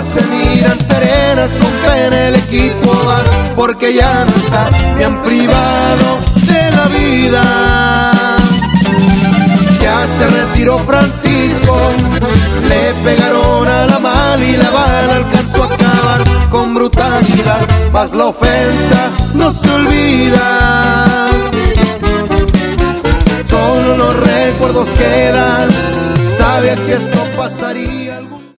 se miran serenas con pena el equipo va, porque ya no está, me han privado de la vida. Ya se retiró Francisco, le pegaron a la mal y la bala alcanzó a acabar con brutalidad, mas la ofensa no se olvida. Solo los recuerdos quedan, sabía que esto pasaría.